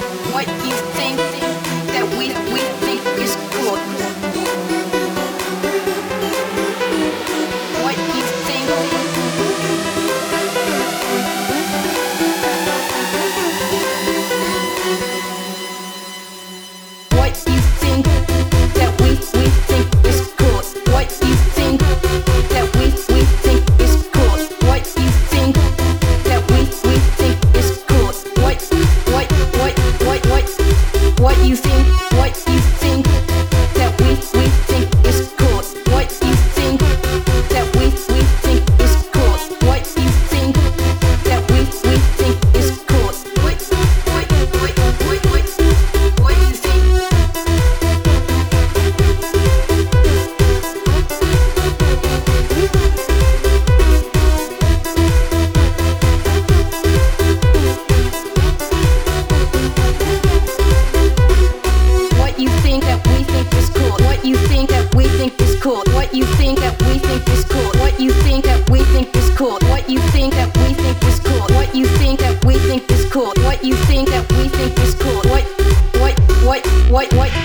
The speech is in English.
What you think that we think is cool? What you think? What you think that we think is cool? What you think that we think is cool? What you think that we think is cool? What you think? What you think that we think is cool? What you think that we think is cool? What you think that we think is cool? What you think? What you think that we think is cool? What you think that we think is cool? What you think that we think is cool? What you think that we think is cool? What you think that we think is cool? What you think that we think is cool? What you think that we think is cool? What